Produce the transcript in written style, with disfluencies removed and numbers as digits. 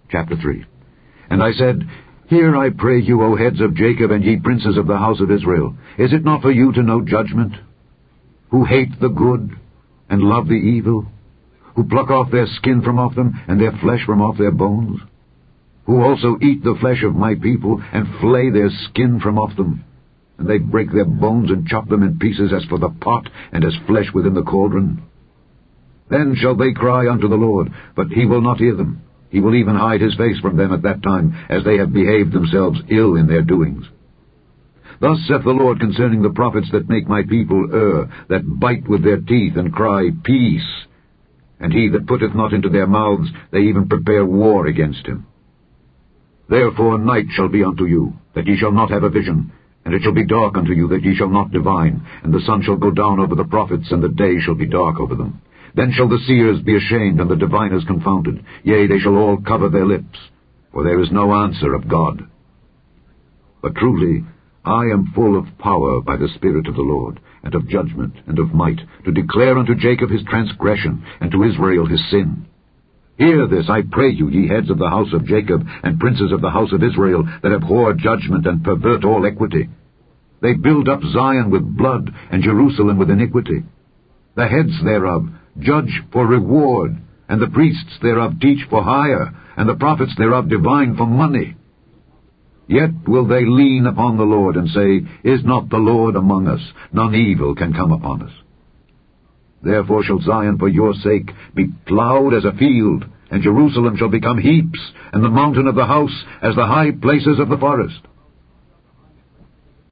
Chapter 3. And I said, Hear, I pray you, O heads of Jacob, and ye princes of the house of Israel. Is it not for you to know judgment? Who hate the good, and love the evil? Who pluck off their skin from off them, and their flesh from off their bones? Who also eat the flesh of my people, and flay their skin from off them? And they break their bones, and chop them in pieces, as for the pot, and as flesh within the cauldron. Then shall they cry unto the Lord, but he will not hear them. He will even hide his face from them at that time, as they have behaved themselves ill in their doings. Thus saith the Lord concerning the prophets that make my people err, that bite with their teeth, and cry, Peace! And he that putteth not into their mouths, they even prepare war against him. Therefore night shall be unto you, that ye shall not have a vision, and it shall be dark unto you, that ye shall not divine, and the sun shall go down over the prophets, and the day shall be dark over them. Then shall the seers be ashamed, and the diviners confounded. Yea, they shall all cover their lips, for there is no answer of God. But truly, I am full of power by the Spirit of the Lord, and of judgment, and of might, to declare unto Jacob his transgression, and to Israel his sin. Hear this, I pray you, ye heads of the house of Jacob, and princes of the house of Israel, that abhor judgment, and pervert all equity. They build up Zion with blood, and Jerusalem with iniquity. The heads thereof judge for reward, and the priests thereof teach for hire, and the prophets thereof divine for money. Yet will they lean upon the Lord, and say, Is not the Lord among us? None evil can come upon us. Therefore shall Zion for your sake be plowed as a field, and Jerusalem shall become heaps, and the mountain of the house as the high places of the forest.